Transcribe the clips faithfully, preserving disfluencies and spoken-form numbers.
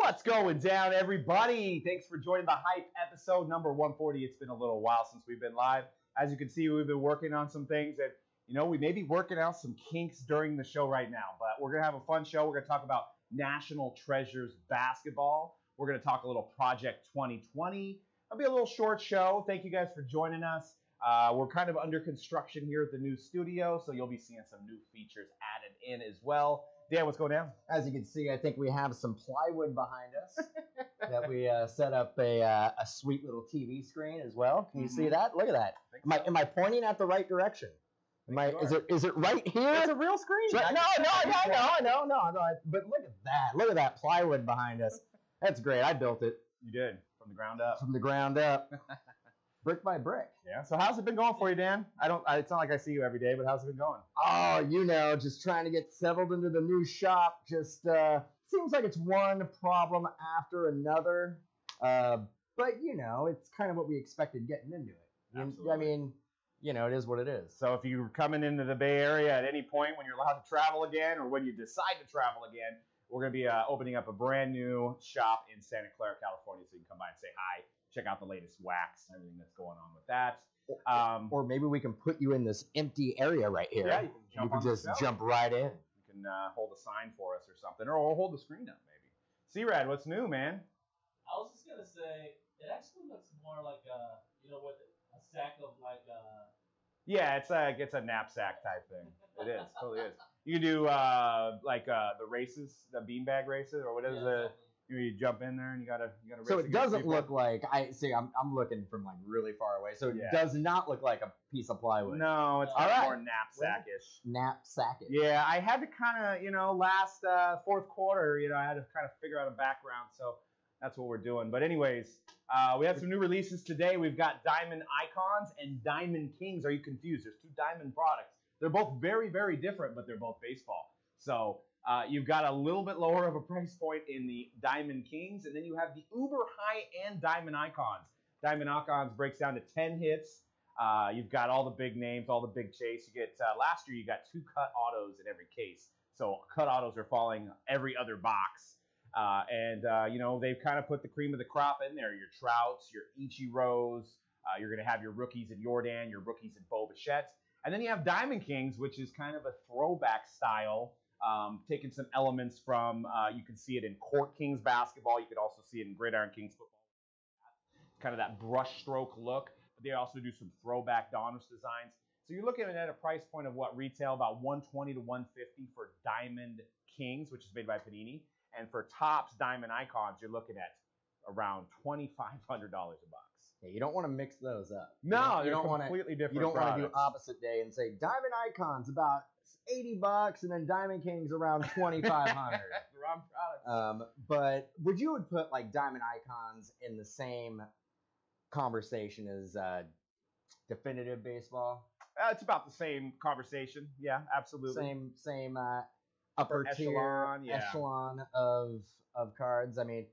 What's going down, everybody? Thanks for joining the Hype episode number one forty. It's been a little while since we've been live. As you can see, we've been working on some things that, you know, we may be working out some kinks during the show right now, but we're going to have a fun show. We're going to talk about National Treasures basketball. We're going to talk a little Project twenty twenty. It'll be a little short show. Thank you guys for joining us. Uh, we're kind of under construction here at the new studio, so you'll be seeing some new features added in as well. Dan, what's going down? As you can see, I think we have some plywood behind us that we uh, set up a uh, a sweet little T V screen as well. Can you mm-hmm. see that? Look at that. Am I, am I pointing at the right direction? Am I, is it is it right here? It's a real screen. So, no, no, no, no, no, no, no. But look at that. Look at that plywood behind us. That's great. I built it. You did, from the ground up. From the ground up. Brick by brick. Yeah. So how's it been going for you, Dan? I don't. I, it's not like I see you every day, but how's it been going? Oh, you know, just trying to get settled into the new shop. Just uh, seems like it's one problem after another. Uh, but you know, it's kind of what we expected getting into it. Absolutely. I mean, you know, it is what it is. So if you're coming into the Bay Area at any point when you're allowed to travel again, or when you decide to travel again, we're going to be uh, opening up a brand new shop in Santa Clara, California, so you can come by and say hi. Check out the latest wax and everything that's going on with that. Um, or maybe we can put you in this empty area right here. Yeah, you can jump You can on just the show. jump right in. You can uh, hold a sign for us or something, or, or hold the screen up maybe. C-Rad, what's new, man? I was just gonna say it actually looks more like a, you know, what a sack of like a. Yeah, it's a it's a knapsack type thing. It is, totally is. You can do uh, like uh, the races, the beanbag races, or what is Yeah, the. You, you jump in there and you gotta you gotta. Race So it against doesn't people. look like I see. I'm I'm looking from like really far away. So it Yeah. does not look like a piece of plywood. No, it's All kind of right. more knapsackish. Knapsack. Yeah, I had to kind of, you know, last uh, fourth quarter, you know, I had to kind of figure out a background, so that's what we're doing. But anyways, uh, we have some new releases today. We've got Diamond Icons and Diamond Kings. Are you confused? There's two Diamond products. They're both very, very different, but they're both baseball. So uh, you've got a little bit lower of a price point in the Diamond Kings, and then you have the uber high-end Diamond Icons. Diamond Icons breaks down to ten hits. Uh, you've got all the big names, all the big chase. You get uh, last year you got two cut autos in every case, so cut autos are falling every other box. Uh, and uh, you know they've kind of put the cream of the crop in there. Your Trouts, your Ichiros. Uh, you're going to have your rookies in Jordan, your rookies in Bo Bichette, and then you have Diamond Kings, which is kind of a throwback style. Um, taking some elements from, uh, you can see it in Court Kings basketball. You could also see it in Gridiron Kings football. Kind of that brush stroke look. But they also do some throwback Donruss designs. So you're looking at a price point of what retail about one twenty to one fifty for Diamond Kings, which is made by Panini. And for Topps Diamond Icons, you're looking at around twenty-five hundred dollars a box. Yeah, you don't want to mix those up. No, you don't, you don't want to. completely different You don't want to do products. opposite day and say Diamond Icons about eighty bucks, and then Diamond Kings around twenty-five hundred. The wrong products. Um, but would you would put like Diamond Icons in the same conversation as uh, definitive baseball? Uh, it's about the same conversation. Yeah, absolutely. Same same uh, upper Upper tier echelon, yeah. echelon of of cards. I mean,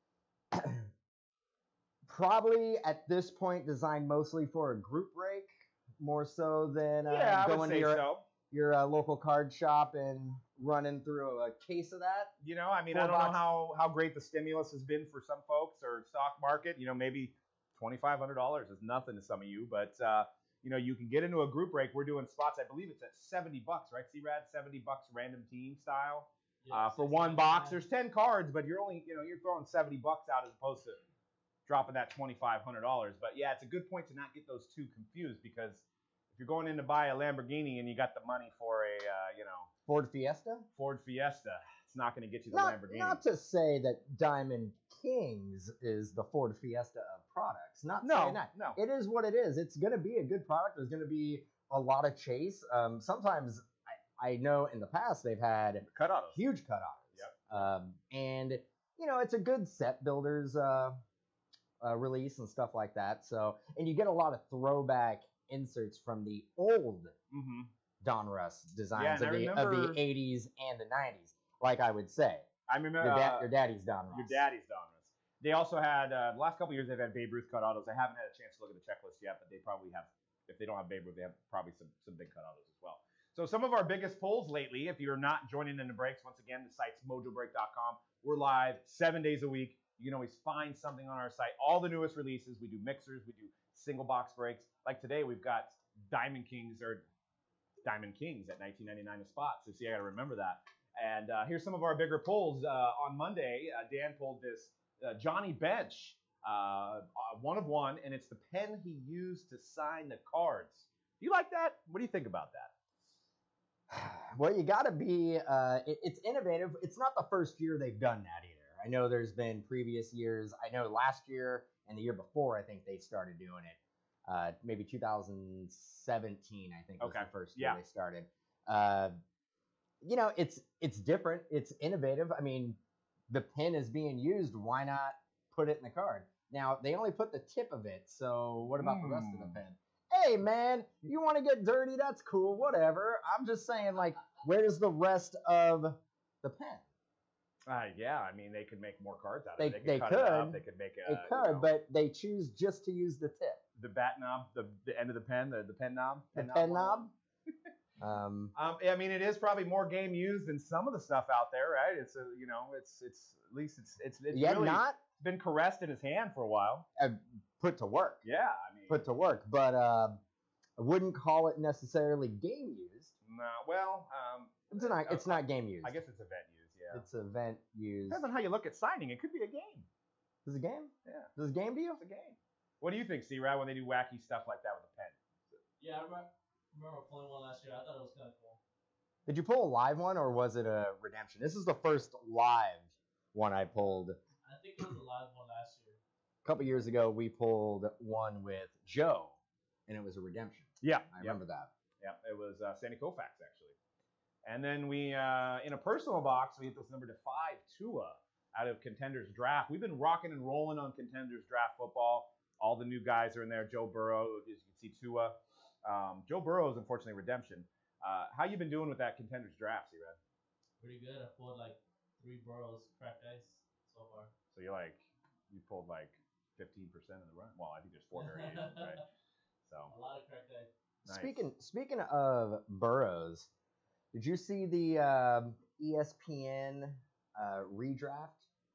probably at this point designed mostly for a group break, more so than uh, Yeah, I would going say to your so. your uh, local card shop and running through a case of that. You know, I mean, Four I don't know bucks. how, how great the stimulus has been for some folks or stock market. You know, maybe twenty-five hundred dollars is nothing to some of you, but, uh, you know, you can get into a group break. We're doing spots, I believe it's at seventy bucks, right, C-Rad? seventy bucks random team style. Yeah, Uh, for one box, there's ten cards, but you're only, you know, you're throwing seventy bucks out as opposed to dropping that twenty-five hundred dollars. But yeah, it's a good point to not get those two confused, because if you're going in to buy a Lamborghini and you got the money for a, uh, you know, Ford Fiesta. Ford Fiesta, it's not going to get you the Not, Lamborghini. not to say that Diamond Kings is the Ford Fiesta of products. Not No, saying that. no. It is what it is. It's going to be a good product. There's going to be a lot of chase. Um, sometimes I, I know in the past they've had Cut autos. huge cut autos. Yep. Um, and you know it's a good set builders uh, uh, release and stuff like that. So and you get a lot of throwback inserts from the old Mm-hmm. Donruss designs Yeah, of, and I the, of remember- the eighties and the nineties, like I would say. I remember Your, da- uh, your daddy's Donruss. your daddy's Donruss. They also had, uh, the last couple years, they've had Babe Ruth cut autos. I haven't had a chance to look at the checklist yet, but they probably have, if they don't have Babe Ruth, they have probably some, some big cut autos as well. So some of our biggest pulls lately, if you're not joining in the breaks, once again, the site's mojo break dot com. We're live seven days a week. You can always find something on our site. All the newest releases. We do mixers. We do single box breaks. Like today, we've got Diamond Kings or Diamond Kings at nineteen ninety-nine a spot. So see, I got to remember that. And uh, here's some of our bigger pulls. Uh, on Monday, uh, Dan pulled this uh, Johnny Bench, uh, one of one, and it's the pen he used to sign the cards. Do you like that? What do you think about that? Well, you got to be, uh, it, it's innovative. It's not the first year they've done that either. I know there's been previous years. I know last year and the year before, I think they started doing it. Uh, maybe two thousand seventeen, I think was Okay. the first year Yeah. they started. Uh, you know, it's it's different. It's innovative. I mean, the pen is being used. Why not put it in the card? Now, they only put the tip of it. So what about the rest of the Hmm. pen? Hey, man, you want to get dirty? That's cool. Whatever. I'm just saying, like, where's the rest of the pen? Uh, yeah, I mean, they could make more cards out of They- it. They could they cut it up. could. They could make a, They you could, know, but they choose just to use the tip. the bat knob, the, the end of the pen, the, the pen knob. The pen knob. Um, Um, I mean, it is probably more game used than some of the stuff out there, right? It's a, you know, it's it's at least it's it's, it's yet really not been caressed in his hand for a while. uh, put to work. Yeah, I mean, Put to work, but uh, I wouldn't call it necessarily game used. no, well, um, It's not. It's not game used. I guess it's event used. Yeah, it's event used. depends on how you look at signing. It could be a game. Is it a game? Yeah, Is it a game to you? it's a game. What do you think, C-Rad, when they do wacky stuff like that with a pen? Yeah, I remember, remember pulling one last year. I thought it was kind of cool. Did you pull a live one or was it a redemption? This is the first live one I pulled. I think it was the live one last year. A couple years ago, we pulled one with Joe, and it was a redemption. Yeah, I remember that. Yeah, it was uh, Sandy Koufax actually. And then we, uh, in a personal box, we hit this number to five, Tua, out of Contenders Draft. We've been rocking and rolling on Contenders Draft football. All the new guys are in there. Joe Burrow, as you can see, Tua. Um, Joe Burrow is unfortunately redemption. Uh, how you been doing with that Contenders Draft, C-Red? Pretty good. I pulled like three Burrows cracked ice so far. So you're like, you pulled like fifteen percent of the run. Well, I think there's four variations, right? So A lot of cracked ice. nice. Speaking speaking of Burrows, did you see the um, E S P N uh, redraft?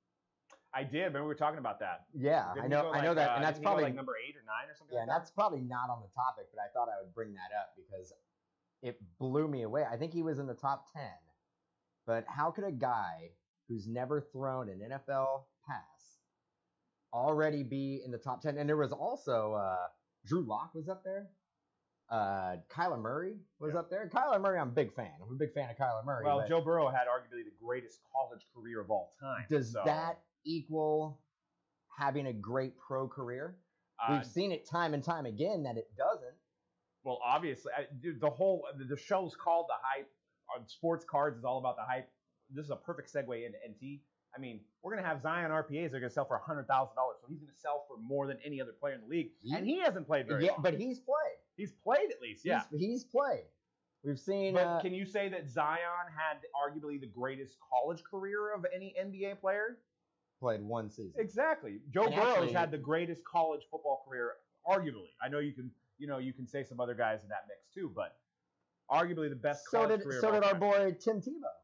I did. Remember we were talking about that. Yeah, Didn't I he know. go I know like, that, uh, and that's didn't he go probably like number eight or nine or something. yeah, like and that? that's probably not on the topic, but I thought I would bring that up because it blew me away. I think he was in the top ten, but how could a guy who's never thrown an N F L pass already be in the top ten? And there was also uh, Drew Lock was up there. Uh, Kyler Murray was Yeah. up there. Kyler Murray, I'm a big fan. I'm a big fan of Kyler Murray. Well, but Joe Burrow had arguably the greatest college career of all time. does so, that equal having a great pro career? uh, We've seen it time and time again that it doesn't. well, obviously, I, dude, the whole the, the show's called The Hype. On Sports Cards is all about the hype. This is a perfect segue into N T. I mean, we're gonna have Zion R P As. They're gonna sell for hundred thousand dollars, so he's gonna sell for more than any other player in the league. He- and he hasn't played very Yeah, long. but he's played. He's played at least, yeah. He's, he's played. We've seen. But uh, can you say that Zion had arguably the greatest college career of any N B A player? played one season. Exactly. Joe And Burrow's actually- had the greatest college football career, arguably. I know you can, you know, you can say some other guys in that mix too, but arguably the best So college did career. so of all did our time. boy Tim Tebow.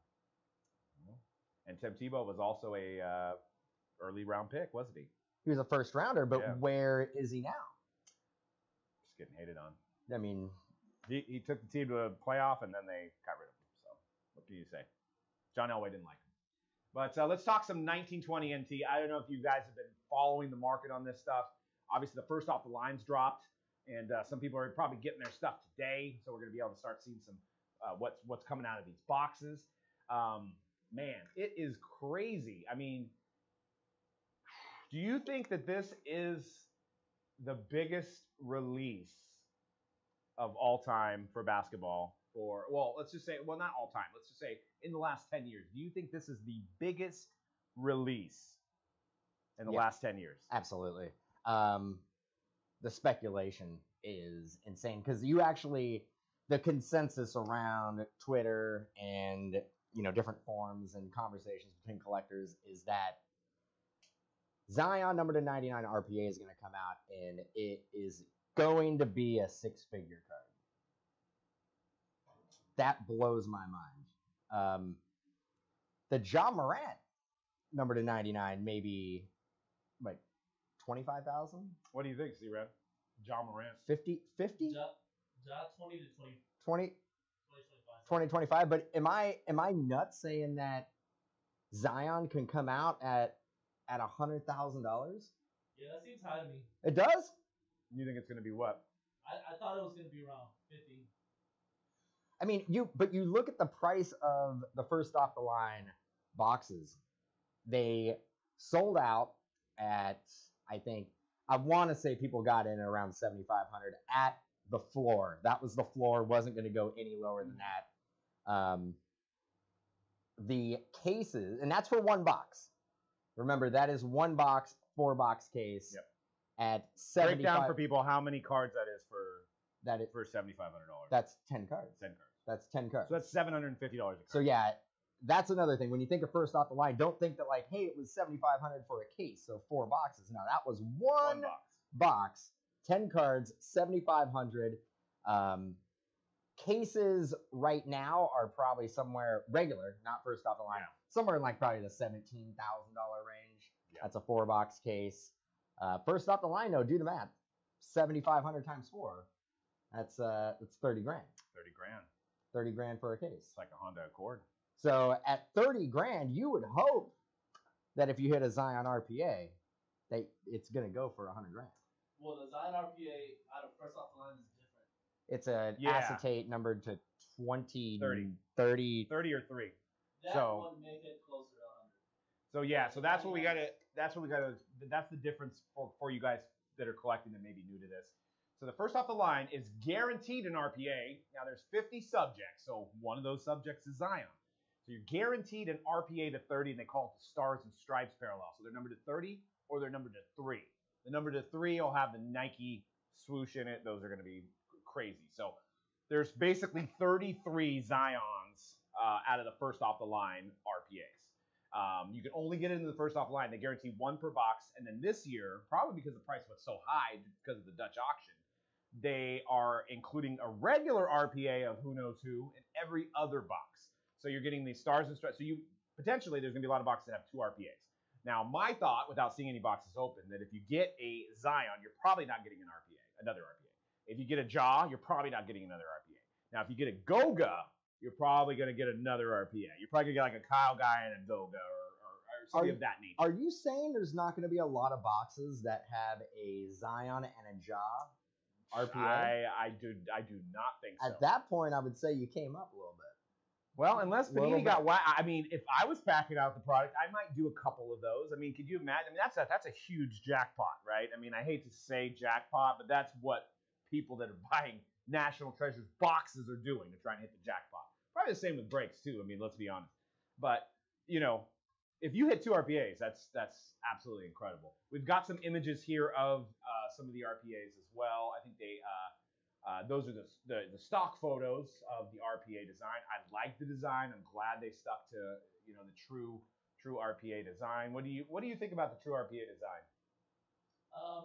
And Tim Tebow was also a uh, early round pick, wasn't he? He was a first rounder, but Yeah. where is he now? Just getting hated on. I mean, He, he took the team to a playoff, and then they got rid of him. So what can you say? John Elway didn't like him. But uh, let's talk some nineteen twenty N T. I don't know if you guys have been following the market on this stuff. Obviously, the first off the lines dropped, and uh, some people are probably getting their stuff today. So we're going to be able to start seeing some uh, what's what's coming out of these boxes. Um, man, it is crazy. I mean, do you think that this is the biggest release of all time for basketball? For well, let's just say, well, not all time. Let's just say in the last ten years. Do you think this is the biggest release in the Yeah. last ten years? absolutely. Um, the speculation is insane because you actually the consensus around Twitter and you know different forums and conversations between collectors is that Zion number to ninety-nine R P A is going to come out and it is going to be a six-figure card. that blows my mind. Um, the Ja Morant number to ninety-nine, maybe like twenty-five thousand, What do you think, C-Red? John Morant. fifty, fifty, Ja, ja twenty to twenty, twenty, twenty, twenty-five. twenty, twenty-five. But am I am I nuts saying that Zion can come out at at a hundred thousand dollars? Yeah, that seems high to me. It does. You think it's going to be what? I, I thought it was gonna be around fifty. I mean, you but you look at the price of the first off the line boxes. They sold out at, I think, I want to say people got in around seventy-five hundred at the floor. That was the floor. Wasn't going to go any lower than that. Um, the cases, and that's for one box. Remember, that is one box, four box case. Yep. At Break seventy-five. down for people how many cards that is for That it, for seventy-five hundred dollars. that's ten cards. ten cards. That's ten cards. So that's seven hundred fifty dollars a card. So yeah, that's another thing. When you think of first off the line, don't think that like, hey, it was seventy-five hundred for a case, so four boxes. No, that was one, One box. box, ten cards, seventy-five hundred. Um, cases right now are probably somewhere regular, not first off the line, Yeah. somewhere in like probably the seventeen thousand dollar range. Yeah. That's a four box case. Uh, first off the line, though, do the math. seventy-five hundred times four. That's uh, that's thirty grand. thirty grand. thirty grand for a case. It's like a Honda Accord. So at thirty grand, you would hope that if you hit a Zion R P A, that it's gonna go for one hundred grand. Well, the Zion R P A out of first off the line is different. It's a Yeah. acetate numbered to twenty, thirty. thirty. thirty or three. That So- one may hit closer to one hundred. So yeah, so that's what we gotta. That's what we gotta. That's the difference for, for you guys that are collecting that may be new to this. So the first off the line is guaranteed an R P A. Now there's fifty subjects, so one of those subjects is Zion. So you're guaranteed an R P A to thirty, and they call it the Stars and Stripes parallel. So they're numbered to thirty or they're numbered to three. The number to three will have the Nike swoosh in it. Those are going to be crazy. So there's basically thirty-three Zions uh, out of the first off the line R P As. Um, you can only get into the first off the line. They guarantee one per box. And then this year, probably because the price was so high because of the Dutch auction, they are including a regular R P A of who knows who in every other box. So you're getting these Stars and Stripes. So you potentially there's going to be a lot of boxes that have two R P As. Now, my thought, without seeing any boxes open, that if you get a Zion, you're probably not getting an R P A, another R P A. If you get a Ja, you're probably not getting another R P A. Now, if you get a Goga, you're probably going to get another R P A. You're probably going to get like a Kyle guy and a Goga or, or, or something Are- of that nature. Are you saying there's not going to be a lot of boxes that have a Zion and a Ja R P A? I, I do I do not think so. At that point, I would say you came up a little bit. Well, unless Little Panini bit. got whacked. I mean, if I was packing out the product, I might do a couple of those. I mean, could you imagine? I mean, that's a, that's a huge jackpot, right? I mean, I hate to say jackpot, but that's what people that are buying National Treasures boxes are doing to try and hit the jackpot. Probably the same with breaks, too. I mean, let's be honest. But, you know, if you hit two R P As, that's that's absolutely incredible. We've got some images here of uh, some of the R P As as well. I think they... Uh, Uh, those are the, the the stock photos of the R P A design. I like the design. I'm glad they stuck to you know the true true R P A design. What do you what do you think about the true R P A design? Um,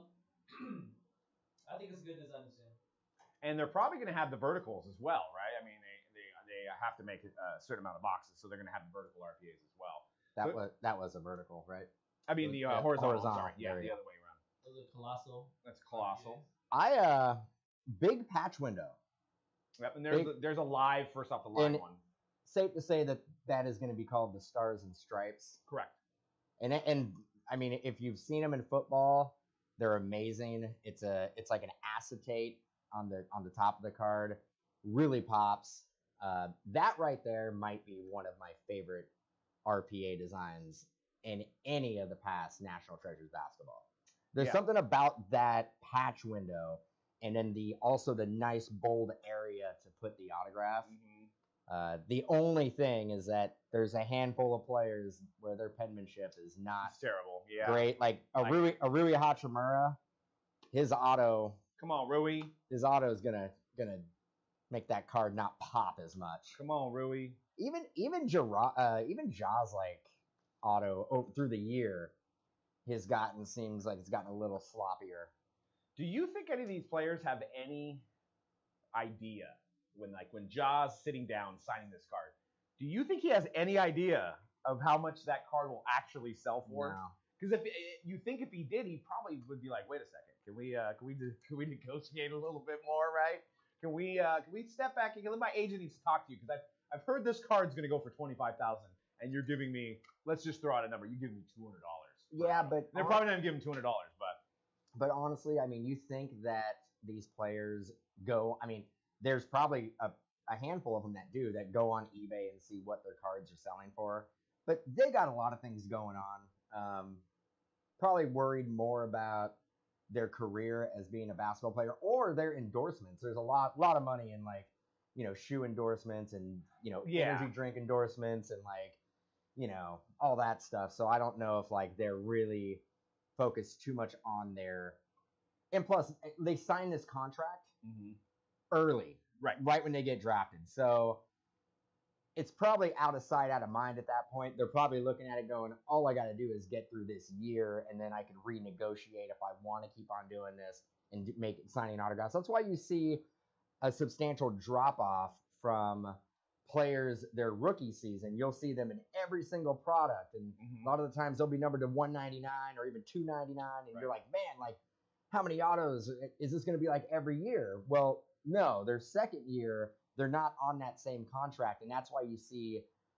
I think it's a good design design. And they're probably going to have the verticals as well, right? I mean, they they, they have to make a certain amount of boxes, so they're going to have the vertical R P As as well. That But- was that was a vertical, right? I mean, the uh, Yeah, horizontal. horizontal. Sorry, yeah, There the you other way around. Those are colossal. That's colossal. I uh big patch window. Yep, and there's Big- a, there's a live first off the line And- one. Safe to say that that is going to be called the Stars and Stripes. Correct. And and I mean, if you've seen them in football, they're amazing. It's a it's like an acetate on the on the top of the card. Really pops. Uh, that right there might be one of my favorite R P A designs in any of the past National Treasures basketball. There's Yeah. something about that patch window, and then the also the nice bold area to put the autograph. Mhm. Uh, the only thing is that there's a handful of players where their penmanship is not It's terrible. Yeah. great. Like Like- Arui, Arui Hachimura, his auto, Come on, Rui. his auto is gonna gonna make that card not pop as much. Come on, Rui. Even even Jara, uh, even Ja's like auto oh, through the year, has gotten seems like it's gotten a little sloppier. Do you think any of these players have any idea when like when Ja's sitting down signing this card. Do you think he has any idea of how much that card will actually sell for? No. Because if you think if he did, he probably would be like, wait a second, can we uh, can we do, can we negotiate a little bit more, right? Can we uh, can we step back and my agent needs to talk to you because I've I've heard this card's gonna go for twenty five thousand, and you're giving me, let's just throw out a number, you give me two hundred dollars. Yeah, but they're probably not gonna give him two hundred dollars, but but honestly, I mean, you think that these players go? I mean, there's probably a, a handful of them that do that go on eBay and see what their cards are selling for, but they got a lot of things going on. Um, probably worried more about their career as being a basketball player or their endorsements. There's a lot, lot of money in like, you know, shoe endorsements and, you know, yeah. energy drink endorsements and like, you know, all that stuff. So I don't know if like they're really focused too much on their, and plus they sign this contract mm-hmm. early, right, right when they get drafted. So it's probably out of sight, out of mind at that point. They're probably looking at it going, all I got to do is get through this year, and then I can renegotiate if I want to keep on doing this and make signing autographs. That's why you see a substantial drop-off from players their rookie season. You'll see them in every single product, and mm-hmm. a lot of the times they'll be numbered to one ninety-nine or even two ninety-nine, and right. you're like, man, like, how many autos is this going to be like every year? Well, no, their second year, they're not on that same contract, and that's why you see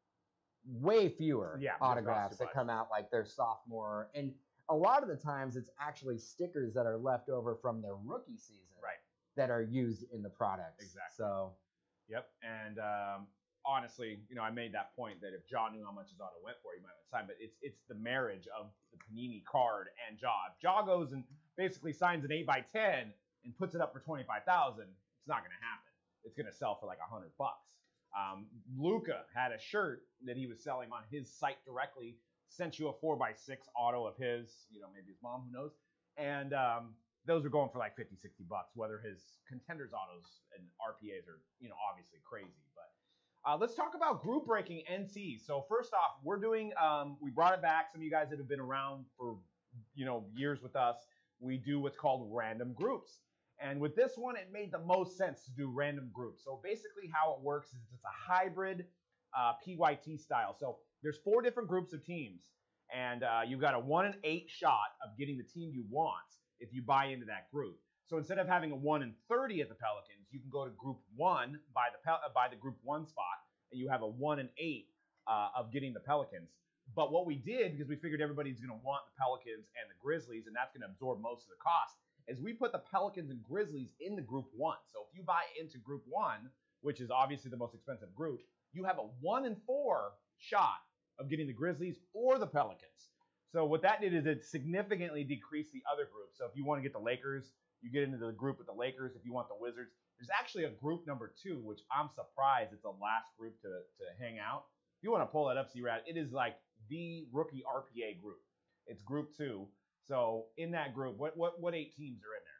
way fewer yeah, autographs that come out like their sophomore. And a lot of the times, it's actually stickers that are left over from their rookie season, right, that are used in the products. Exactly. So, yep. And um, honestly, you know, I made that point that if Ja knew how much his auto went for, he might have signed. But it's it's the marriage of the Panini card and Ja. If Ja goes and basically signs an eight by ten and puts it up for twenty-five thousand, it's not going to happen. It's going to sell for like a hundred bucks. Um, Luka had a shirt that he was selling on his site directly, sent you a four by six auto of his, you know, maybe his mom, who knows. And um, those are going for like fifty, sixty bucks, whether his contenders autos and R P As are, you know, obviously crazy. But uh, let's talk about group breaking N T. So first off, we're doing, um, we brought it back. Some of you guys that have been around for, you know, years with us, we do what's called random groups. And with this one, it made the most sense to do random groups. So basically how it works is it's a hybrid uh, P Y T style. So there's four different groups of teams. And uh, you've got a one in eight shot of getting the team you want if you buy into that group. So instead of having a one in thirty at the Pelicans, you can go to group one, buy the, Pel- buy the group one spot, and you have a one in eight uh, of getting the Pelicans. But what we did, because we figured everybody's going to want the Pelicans and the Grizzlies, and that's going to absorb most of the cost, is we put the Pelicans and Grizzlies in the group one. So if you buy into group one, which is obviously the most expensive group, you have a one in four shot of getting the Grizzlies or the Pelicans. So what that did is it significantly decreased the other groups. So if you want to get the Lakers, you get into the group with the Lakers. If you want the Wizards, there's actually a group number two, which I'm surprised it's the last group to, to hang out. If you want to pull that up, C-Rad, it is like the rookie R P A group. It's group two. So in that group, what what what eight teams are in there?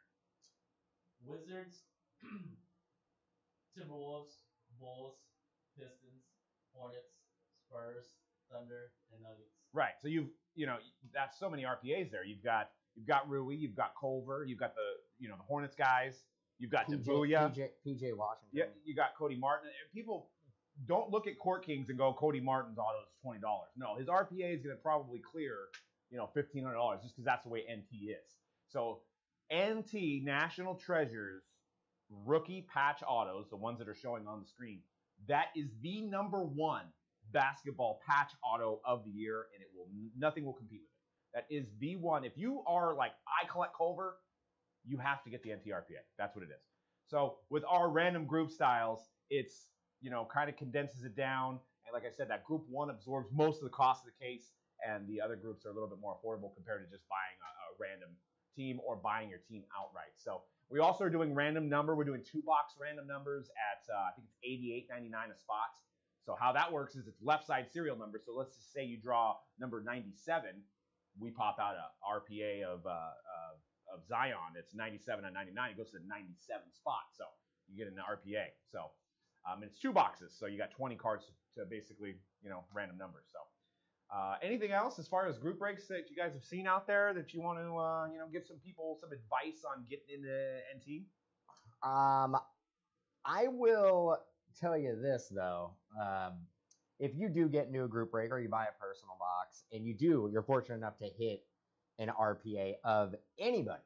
Wizards, Timberwolves, Bulls, Pistons, Hornets, Spurs, Thunder, and Nuggets. Right. So you've you know that's so many R P As there. You've got you've got Rui, you've got Culver, you've got the you know the Hornets guys, you've got Tabuya, P J, P J Washington. Yeah, you got Cody Martin. And people don't look at Court Kings and go Cody Martin's auto is twenty dollars. No, his R P A is going to probably clear you know fifteen hundred dollars just because that's the way N T is. So N T National Treasures rookie patch autos, the ones that are showing on the screen, that is the number one basketball patch auto of the year, and it will nothing will compete with it. That is the one. If you are like I collect Culver, you have to get the N T R P A. That's what it is. So with our random group styles, it's you know kind of condenses it down, and like I said, that group one absorbs most of the cost of the case, and the other groups are a little bit more affordable compared to just buying a, a random team or buying your team outright. So we also are doing random number. We're doing two box random numbers at uh, I think it's eighty-eight ninety-nine a spot. So how that works is it's left side serial number. So let's just say you draw number ninety-seven, we pop out a R P A of uh, of, of Zion. It's ninety-seven on ninety-nine. It goes to the ninety-seven spot. So you get an R P A. So um, it's two boxes. So you got twenty cards to basically you know random numbers. So uh, anything else as far as group breaks that you guys have seen out there that you want to uh, you know give some people some advice on getting into N T? Um, I will tell you this though. Um, if you do get into a group break or you buy a personal box and you do, you're fortunate enough to hit an R P A of anybody,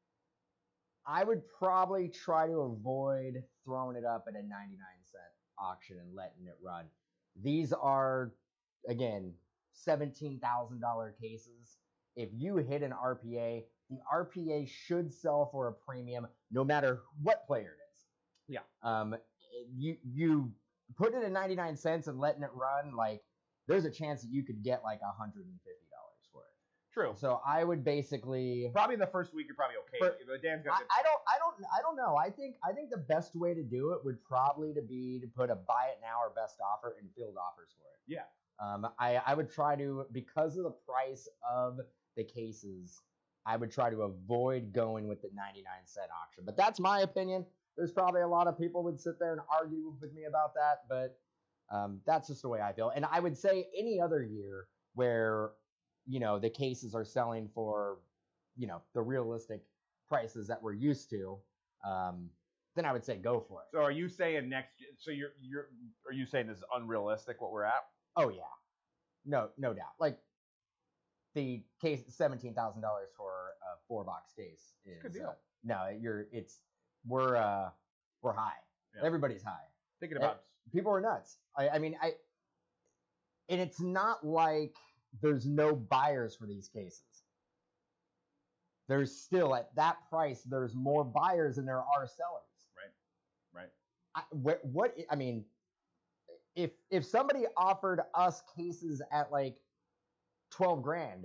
I would probably try to avoid throwing it up at a ninety-nine cent auction and letting it run. These are, again, seventeen thousand dollars cases. If you hit an R P A, the R P A should sell for a premium no matter what player it is. Yeah. Um, you you put it at ninety-nine cents and letting it run, like, there's a chance that you could get like one hundred fifty dollars for it. True. So I would basically Probably the first week you're probably okay. For- but Dan's got I, good I don't I don't I don't know. I think I think the best way to do it would probably to be to put a buy it now or best offer and field offers for it. Yeah. Um, I, I would try to, because of the price of the cases, I would try to avoid going with the ninety-nine cent auction. But that's my opinion. There's probably a lot of people would sit there and argue with me about that, but um, that's just the way I feel. And I would say any other year where, you know, the cases are selling for, you know, the realistic prices that we're used to, um, then I would say go for it. So are you saying next? So you're you're are you saying this is unrealistic what we're at? Oh yeah, no no doubt. Like the case, seventeen thousand dollars for a four box case is It's a good deal. Uh, no, you're it's we're uh we're high. Yeah. Everybody's high. Thinking about People are nuts. I I mean I, and it's not like there's no buyers for these cases. There's still at that price. There's more buyers than there are sellers. Right. Right. I, what, what I mean, if if somebody offered us cases at like twelve grand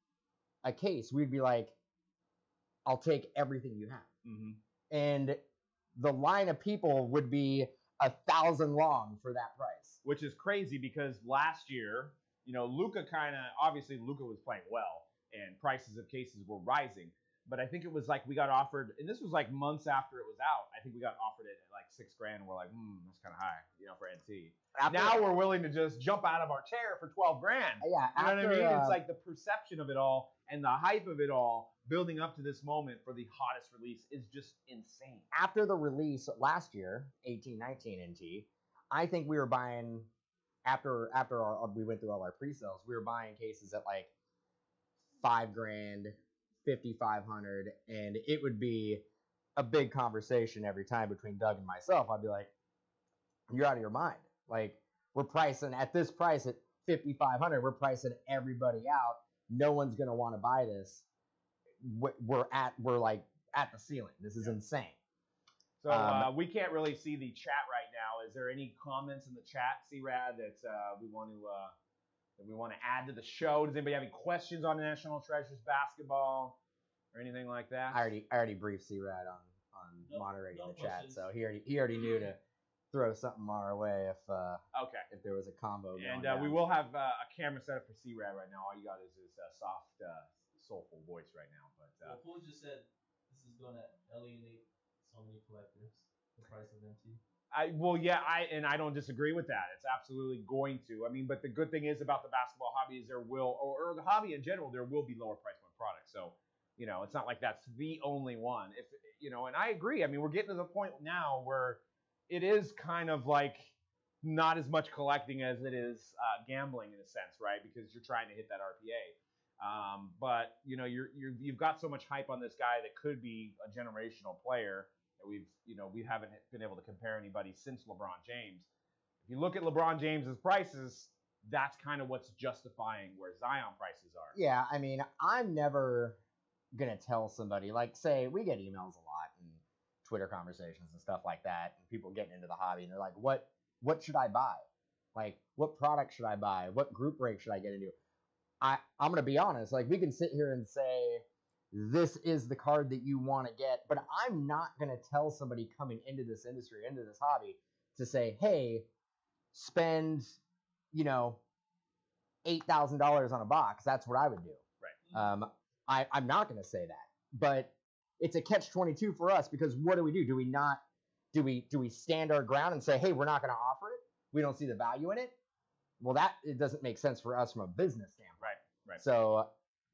a case, we'd be like, I'll take everything you have. Mm-hmm. And the line of people would be a thousand long for that price. Which is crazy because last year, you know, Luka kind of obviously Luka was playing well and prices of cases were rising. But I think it was like we got offered, and this was like months after it was out. I think we got offered it at like six grand, and we're like, hmm, that's kind of high, you know, for N T. After, Now we're willing to just jump out of our chair for twelve grand. yeah, You know after, what I mean? uh, It's like the perception of it all and the hype of it all building up to this moment for the hottest release is just insane. after the release last year, eighteen nineteen N T, I think we were buying after after our, we went through all our pre-sales, we were buying cases at like five grand, fifty-five hundred, and it would be a big conversation every time between Doug and myself. I'd be like, "You're out of your mind! Like, we're pricing at this price at fifty-five hundred. We're pricing everybody out. No one's gonna want to buy this. We're at we're like at the ceiling. This is Yeah. insane." So Um, uh, we can't really see the chat right now. Is there any comments in the chat, C-Rad, that uh, we want to uh, that we want to add to the show? Does anybody have any questions on National Treasures basketball or anything like that? I already I already briefed C-Rad on on No- moderating no the chat, questions. so he already he already knew to throw something our way if uh, Okay. if there was a combo. Going And uh, we down. will have uh, a camera set up for C-Rad right now. All you got is his uh, soft, uh, soulful voice right now. But uh, Well, Fool just said this is going to alienate so many collectors. The price of M T. I well, yeah, I and I don't disagree with that. It's absolutely going to. I mean, but the good thing is about the basketball hobby is there will, or, or the hobby in general, there will be lower price point products. So, you know, it's not like that's the only one. If you know, and I agree. I mean, we're getting to the point now where it is kind of like not as much collecting as it is uh, gambling in a sense, right? Because you're trying to hit that R P A. Um, but you know, you're, you're you've got so much hype on this guy that could be a generational player. We've, you know, we haven't been able to compare anybody since LeBron James. If you look at LeBron James's prices, that's kind of what's justifying where Zion prices are. Yeah, I mean, I'm never gonna tell somebody, like, say we get emails a lot and Twitter conversations and stuff like that, and people getting into the hobby and they're like, what what should I buy? Like, what product should I buy? What group break should I get into? I, I'm gonna be honest, like, we can sit here and say this is the card that you want to get, but I'm not gonna tell somebody coming into this industry, into this hobby, to say, hey, spend, you know, eight thousand dollars on a box. That's what I would do. Right. Um, I, I'm not going to say that, but it's a catch twenty-two for us because what do we do? Do we not, do we, do we stand our ground and say, hey, we're not going to offer it? We don't see the value in it. Well, that, it doesn't make sense for us from a business standpoint. Right. Right. So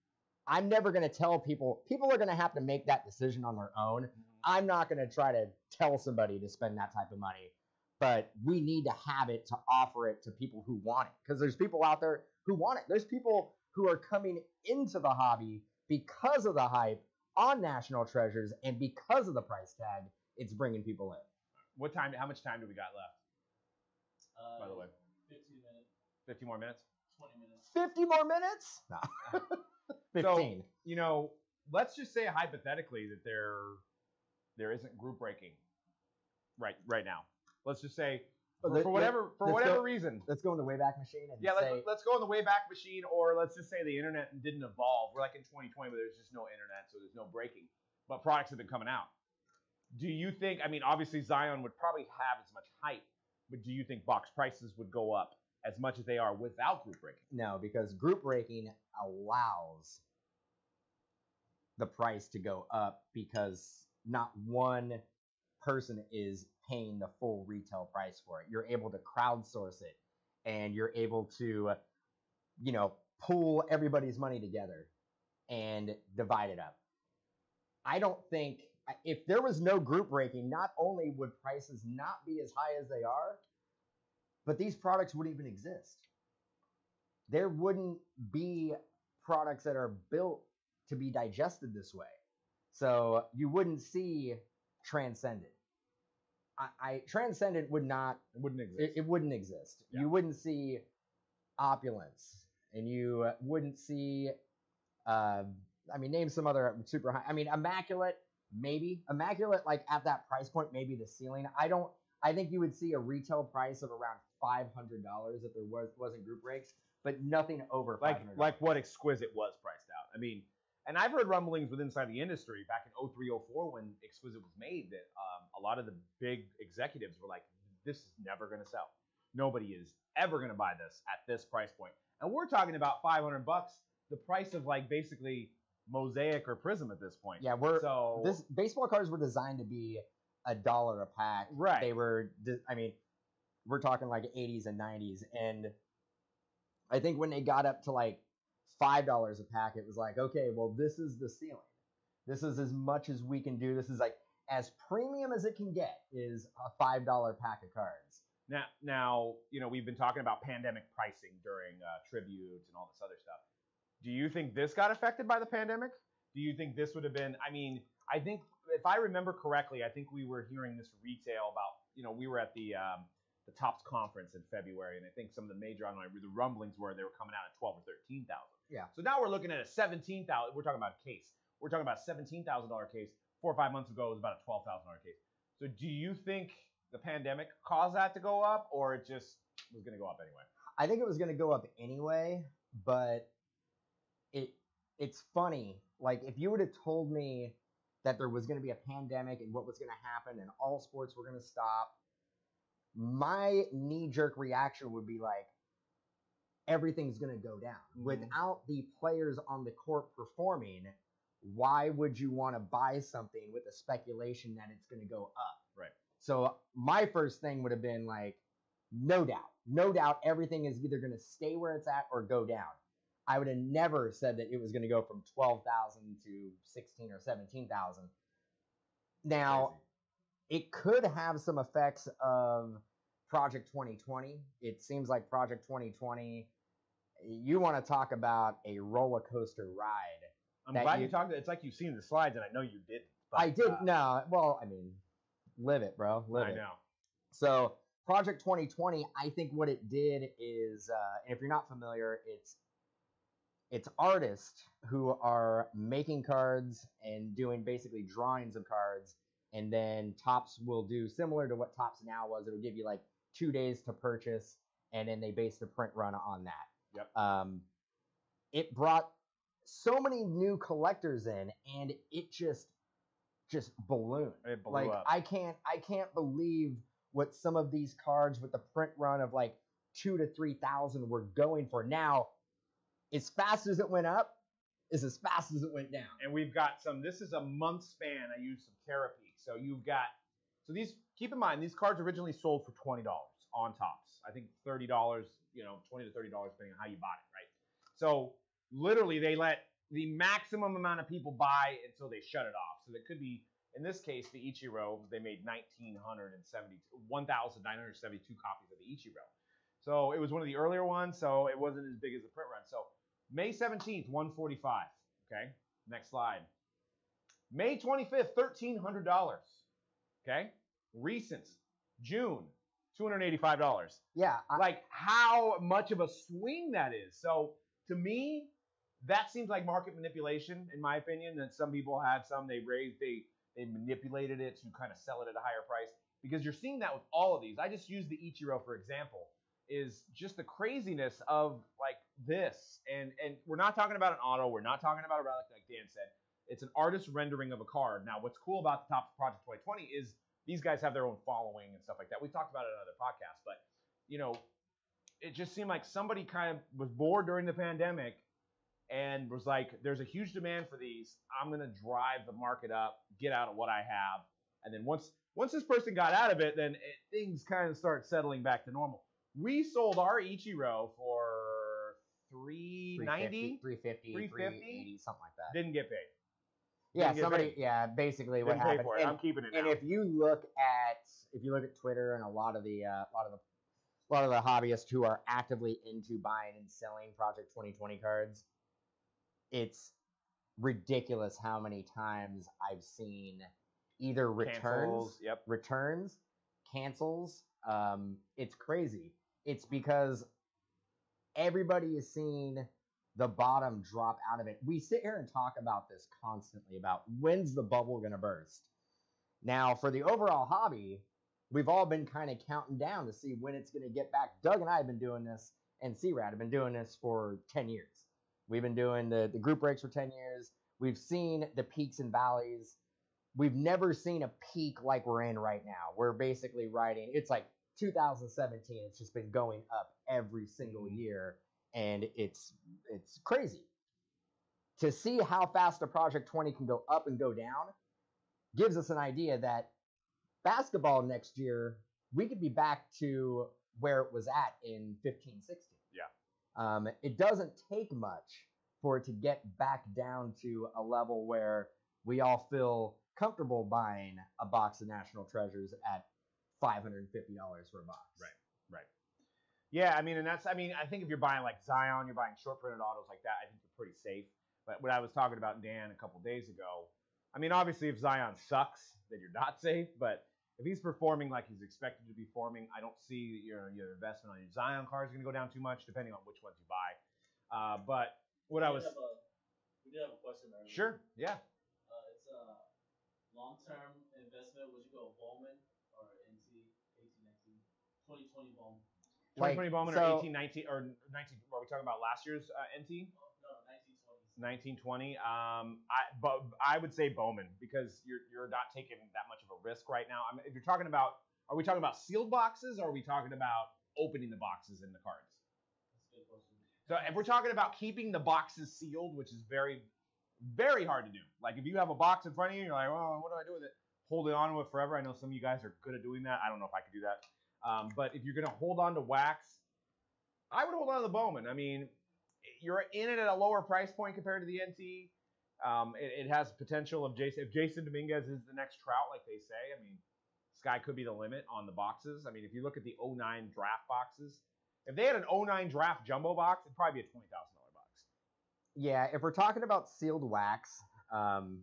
I'm never going to tell people. People are going to have to make that decision on their own. I'm not going to try to tell somebody to spend that type of money, but we need to have it to offer it to people who want it, because there's people out there who want it. There's people who are coming into the hobby because of the hype on National Treasures and because of the price tag it's bringing people in. What time? How much time do we got left? Uh, By the way, fifteen minutes, fifty more minutes. twenty minutes. fifty more minutes? No. fifteen. So, you know, let's just say hypothetically that there there isn't group breaking right right now. Let's just say for, Let- for whatever for let's whatever go- reason. Let's go in the Wayback Machine and Yeah, say, let's, let's go in the Wayback Machine, or let's just say the internet didn't evolve. We're like in twenty twenty where there's just no internet, so there's no breaking. But products have been coming out. Do you think, I mean, obviously Zion would probably have as much hype, but do you think box prices would go up as much as they are without group breaking? no, because group breaking allows the price to go up because not one person is paying the full retail price for it. You're able to crowdsource it, and you're able to, you know, pool everybody's money together and divide it up. I don't think, if there was no group breaking, not only would prices not be as high as they are, but these products wouldn't even exist. There wouldn't be products that are built to be digested this way. So you wouldn't see Transcendent. I, I Transcendent would not, It wouldn't exist. it, it wouldn't exist. Yeah. You wouldn't see Opulence, and you uh, wouldn't see, uh, I mean, name some other super high. I mean, Immaculate, maybe. Immaculate, like at that price point, maybe the ceiling. I don't, I think you would see a retail price of around five hundred dollars if there was, wasn't group breaks, but nothing over five like hundred dollars. like what Exquisite was priced out. I mean, and I've heard rumblings within inside the industry back in oh three oh four when Exquisite was made that um, a lot of the big executives were like, this is never going to sell. Nobody is ever going to buy this at this price point. And we're talking about five hundred bucks, the price of like basically Mosaic or Prism at this point. Yeah, we're so this baseball cards were designed to be a dollar a pack. Right. They were, de- I mean, we're talking like eighties and nineties, and I think when they got up to like five dollars a pack, it was like, okay, well, this is the ceiling. This is as much as we can do. This is like as premium as it can get is a five dollar pack of cards. Now, now, you know, we've been talking about pandemic pricing during uh, tributes and all this other stuff. Do you think this got affected by the pandemic? Do you think this would have been, I mean, I think, if I remember correctly, I think we were hearing this retail about, you know, we were at the um, the Topps conference in February, and I think some of the major online, the rumblings were they were coming out at twelve or thirteen thousand. Yeah. So now we're looking at a seventeen thousand, we're talking about a case. We're talking about a seventeen thousand dollars case. Four or five months ago, it was about a twelve thousand dollars case. So do you think the pandemic caused that to go up, or it just was going to go up anyway? I think it was going to go up anyway, but it it's funny. Like, if you would have told me that there was going to be a pandemic and what was going to happen and all sports were going to stop, my knee-jerk reaction would be like, everything's going to go down. Mhm. Without the players on the court performing, why would you want to buy something with the speculation that it's going to go up? Right. So my first thing would have been like, no doubt, no doubt everything is either going to stay where it's at or go down. I would have never said that it was going to go from twelve thousand to sixteen or seventeen thousand. Now, Crazy. it could have some effects of Project twenty twenty. It seems like Project twenty twenty, you want to talk about a roller coaster ride. I'm that glad you, you- talked. It's like you've seen the slides, and I know you didn't. But, I did, uh, no, well, I mean, live it, bro, live I it. know. So Project twenty twenty, I think what it did is, uh, and if you're not familiar, it's it's artists who are making cards and doing basically drawings of cards, and then Topps will do similar to what Topps Now was. It'll give you like two days to purchase, and then they base the print run on that. Yep. Um, it brought so many new collectors in, and it just just ballooned. It blew Like up. I can't I can't believe what some of these cards with the print run of like two to three thousand were going for. Now, as fast as it went up, is as fast as it went down. And we've got some, this is a month span. I used some Terapeak. So you've got, so these, keep in mind, these cards originally sold for twenty dollars on Topps. I think thirty dollars, you know, twenty to thirty dollars depending on how you bought it, right? So literally they let the maximum amount of people buy until they shut it off. So it could be, in this case, the Ichiro, they made nineteen seventy, one thousand nine hundred seventy-two copies of the Ichiro. So it was one of the earlier ones, so it wasn't as big as the print run. So May seventeenth, one forty-five. Okay, next slide. May twenty-fifth, thirteen hundred dollars. Okay, recent, June, two hundred eighty-five dollars. Yeah. I, Like how much of a swing that is. So to me, that seems like market manipulation, in my opinion. That some people had some, they raised, they they manipulated it to kind of sell it at a higher price. Because you're seeing that with all of these. I just used the Ichiro for example. Is just the craziness of like this. And and we're not talking about an auto. We're not talking about a relic like Dan said. It's an artist rendering of a card. Now, what's cool about the Topps Project twenty twenty is these guys have their own following and stuff like that. We've talked about it in other podcasts, but you know, it just seemed like somebody kind of was bored during the pandemic and was like, there's a huge demand for these. I'm going to drive the market up, get out of what I have. And then once once this person got out of it, then it, things kind of start settling back to normal. We sold our Ichiro for three ninety, three fifty, three three fifty, eighty, something like that. didn't get paid. Yeah, Didn't get somebody. paid. Yeah, basically what Didn't pay happened. for it. And, I'm keeping it now. and if you look at if you look at Twitter and a lot of the uh, a lot of the a lot of the hobbyists who are actively into buying and selling Project twenty twenty cards, it's ridiculous how many times I've seen either returns, Cancels, yep. returns, cancels. Um, it's crazy. It's because everybody is seeing the bottom drop out of it. We sit here and talk about this constantly about when's the bubble going to burst. Now, for the overall hobby, we've all been kind of counting down to see when it's going to get back. Doug and I have been doing this, and C-Rad have been doing this for ten years. We've been doing the, the group breaks for ten years. We've seen the peaks and valleys. We've never seen a peak like we're in right now. We're basically riding, it's like two thousand seventeen. It's just been going up every single year, and it's it's crazy. To see how fast a Project twenty can go up and go down gives us an idea that basketball next year, we could be back to where it was at in fifteen sixteen. Yeah. Um, it doesn't take much for it to get back down to a level where we all feel comfortable buying a box of National Treasures at five hundred fifty dollars for a box. Right, right. Yeah, I mean, and that's, I mean, I think if you're buying like Zion, you're buying short printed autos like that, I think you're pretty safe. But what I was talking about Dan a couple days ago, I mean, obviously if Zion sucks, then you're not safe. But if he's performing like he's expected to be performing, I don't see your your investment on your Zion cards going to go down too much, depending on which ones you buy. Uh, but what we I was, Have a, we did have a question earlier. sure, yeah. Uh, it's a long-term investment. Would you go Bowman or N T, eighteen nineteen, twenty twenty Bowman? twenty Like, twenty Bowman so- or eighteen nineteen or nineteen? Are we talking about last year's uh, N T? Oh, no, nineteen twenty. nineteen twenty. Um, I but I would say Bowman because you're you're not taking that much of a risk right now. I mean, if you're talking about, are we talking about sealed boxes or are we talking about opening the boxes in the cards? That's a good question. So if we're talking about keeping the boxes sealed, which is very, very hard to do. Like if you have a box in front of you, you're like, well, what do I do with it? Holding on to it forever. I know some of you guys are good at doing that. I don't know if I could do that. Um, but if you're gonna hold on to wax, I would hold on to the Bowman. I mean, you're in it at a lower price point compared to the N T. Um, it, it has potential of Jason. If Jason Dominguez is the next Trout, like they say, I mean, sky could be the limit on the boxes. I mean, if you look at the oh nine draft boxes, if they had an oh nine draft jumbo box, it'd probably be a twenty thousand dollars box. Yeah, if we're talking about sealed wax, um,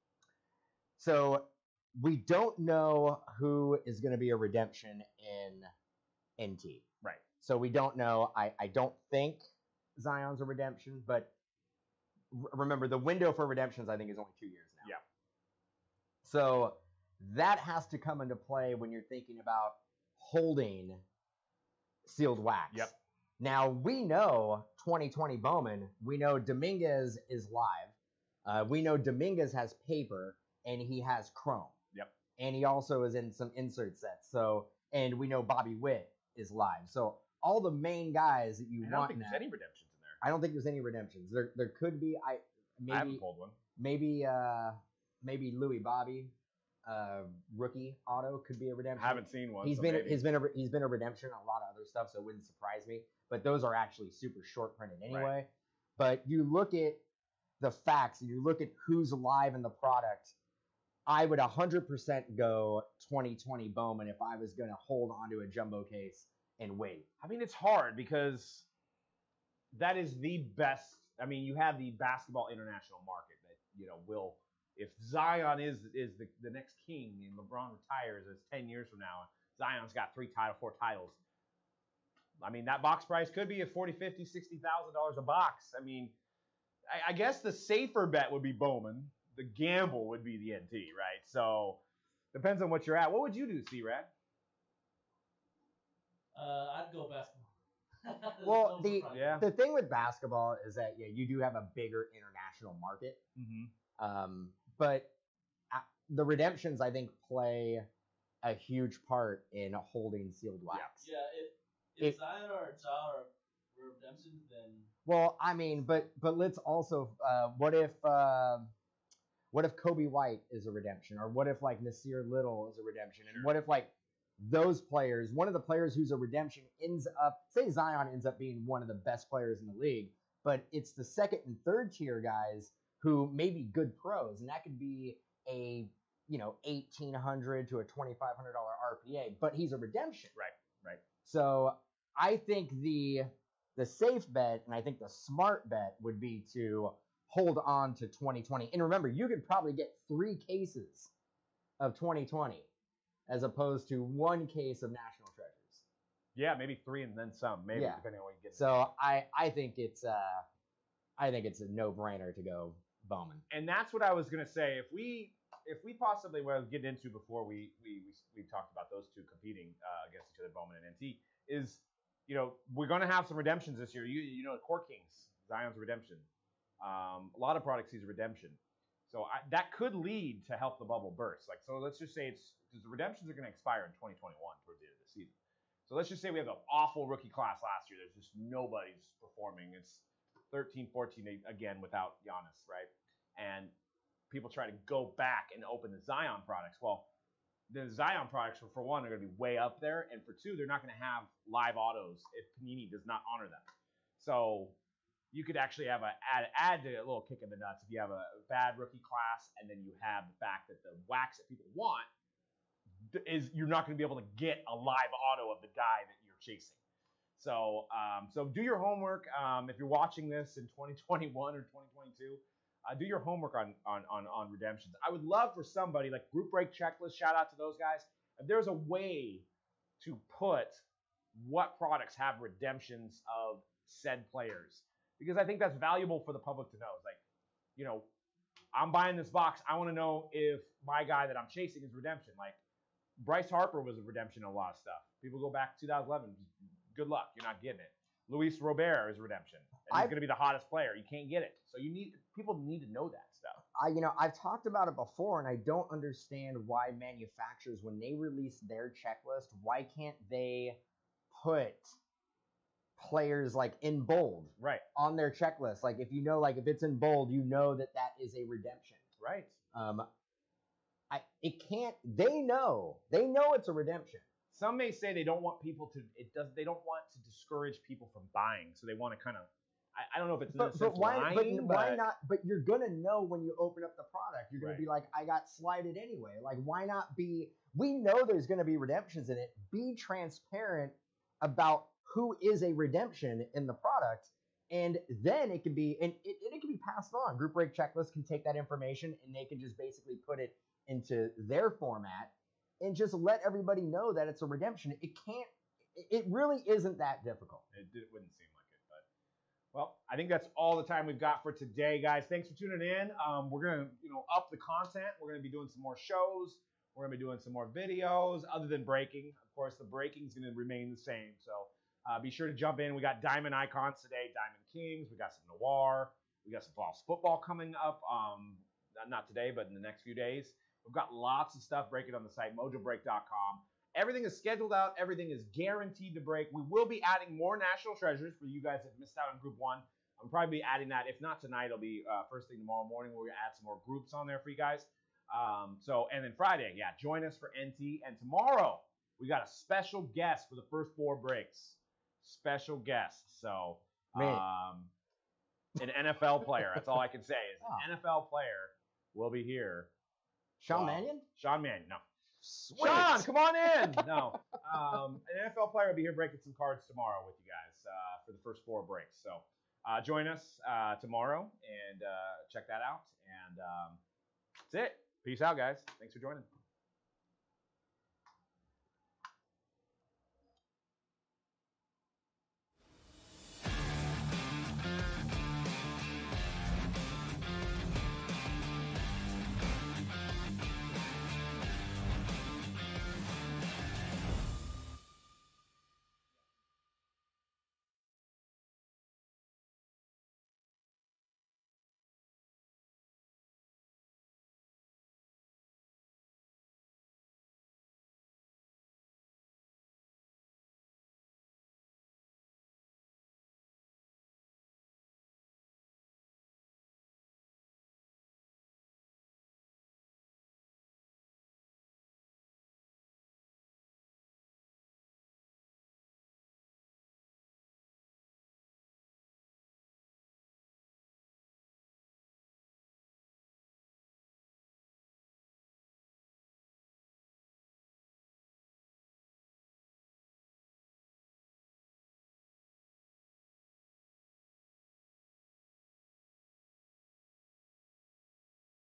so we don't know who is going to be a redemption in N T. Right. So we don't know. I, I don't think Zion's a redemption, but r- remember the window for redemptions I think is only two years now. Yeah. So that has to come into play when you're thinking about holding sealed wax. Yep. Now we know twenty twenty Bowman. We know Dominguez is live. Uh, we know Dominguez has paper and he has chrome. Yep. And he also is in some insert sets. So and we know Bobby Witt is live. So all the main guys that you I don't want. think in there's that- any redemptions in there. I don't think there's any redemptions. There there could be. I maybe I haven't pulled one. maybe uh maybe Louis Bobby, uh rookie auto could be a redemption. I haven't seen one. He's so been maybe. he's been a he's been a redemption on a lot of other stuff, so it wouldn't surprise me. But those are actually super short printed anyway. But you look at the facts and you look at who's live in the product, I would one hundred percent go twenty twenty Bowman if I was going to hold onto a jumbo case and wait. I mean, it's hard because that is the best. I mean, you have the basketball international market that, you know, will, if Zion is is the, the next king and LeBron retires as ten years from now, Zion's got three title, four titles. I mean, that box price could be at forty, fifty, sixty thousand dollars a box. I mean, I, I guess the safer bet would be Bowman. The gamble would be the N T, right? So depends on what you're at. What would you do, C-Rad? Uh, I'd go basketball. Well, No the surprise. Yeah. the thing with basketball is that yeah, you do have a bigger international market, Mm-hmm. um, but uh, the redemptions I think play a huge part in holding sealed wax. Yeah, if, if It- Zion or Ja are redemption, then Well, I mean, but but let's also uh, what if uh, what if Kobe White is a redemption, or what if like Nasir Little is a redemption, and Sure. what if like those players, one of the players who's a redemption ends up, say Zion ends up being one of the best players in the league, but it's the second and third tier guys who may be good pros, and that could be a you know eighteen hundred to a twenty five hundred dollar R P A, but he's a redemption. Right, right. So I think the the safe bet, and I think the smart bet would be to hold on to twenty twenty. And remember, you could probably get three cases of twenty twenty as opposed to one case of National Treasures. Yeah, maybe three and then some, maybe, Yeah. depending on what you get. So I I think it's uh I think it's a no brainer to go Bowman. And that's what I was gonna say. If we if we possibly will get into before we we we, we talked about those two competing uh, against each other, Bowman and N T, is you know we're gonna have some redemptions this year. You you know Court Kings, Zion's redemption. Um, a lot of products he's a redemption. So I, that could lead to help the bubble burst. Like so, let's just say it's because the redemptions are gonna expire in twenty twenty-one towards the end of the season. So let's just say we have an awful rookie class last year. There's just nobody's performing. It's thirteen, fourteen again without Giannis, right? And people try to go back and open the Zion products. Well, the Zion products, for, for one, are going to be way up there. And for two, they're not going to have live autos if Panini does not honor them. So you could actually have a add, add a little kick in the nuts if you have a bad rookie class and then you have the fact that the wax that people want is you're not going to be able to get a live auto of the guy that you're chasing. So, um, so do your homework. Um, if you're watching this in twenty twenty-one or twenty twenty-two, uh, do your homework on, on on on redemptions. I would love for somebody like Group Break Checklist. Shout out to those guys. If there's a way to put what products have redemptions of said players, because I think that's valuable for the public to know. It's like, you know, I'm buying this box. I want to know if my guy that I'm chasing is redemption. Like Bryce Harper was a redemption in a lot of stuff. People go back to two thousand eleven. Good luck. You're not getting it. Luis Robert is redemption. And he's I've- going to be the hottest player. You can't get it. So you need people need to know that stuff. I you know I've talked about it before, and I don't understand why manufacturers, when they release their checklist, why can't they put players like in bold Right. on their checklist? Like if you know, like if it's in bold, you know that that is a redemption. Right. Um, I it can't. They know. They know it's a redemption. Some may say they don't want people to. It does. They don't want to discourage people from buying. So they want to kind of. I, I don't know if it's in a But, sense but why? lying, but why but- not? But you're gonna know when you open up the product. You're gonna Right. be like, I got slighted anyway. Like, why not be? We know there's gonna be redemptions in it. Be transparent about who is a redemption in the product, and then it can be and it, it can be passed on. Group Break Checklist can take that information and they can just basically put it into their format and just let everybody know that it's a redemption. It can't. It really isn't that difficult. It, it wouldn't seem like it, but well, I think that's all the time we've got for today, guys. Thanks for tuning in. Um, we're gonna, you know, up the content. We're gonna be doing some more shows. We're gonna be doing some more videos, other than breaking. Of course, the breaking is gonna remain the same. So uh, be sure to jump in. We got Diamond Icons today, Diamond Kings. We got some Noir. We got some false football coming up. Um, not- not today, but in the next few days. We've got lots of stuff breaking on the site, mojo break dot com. Everything is scheduled out. Everything is guaranteed to break. We will be adding more National Treasures for you guys that missed out on Group one. I'm probably be adding that. If not tonight, it'll be uh, first thing tomorrow morning. We're going to add some more groups on there for you guys. Um, so, and then Friday, yeah, join us for N T. And tomorrow, we got a special guest for the first four breaks. Special guest. So, Man. um, An N F L player. That's all I can say is Oh. an N F L player will be here. Sean Wow. Mannion? Sean Mannion. No. Sweet. Sean, come on in. No. Um, an N F L player will be here breaking some cards tomorrow with you guys uh, for the first four breaks. So uh, join us uh, tomorrow and uh, check that out. And um, that's it. Peace out, guys. Thanks for joining.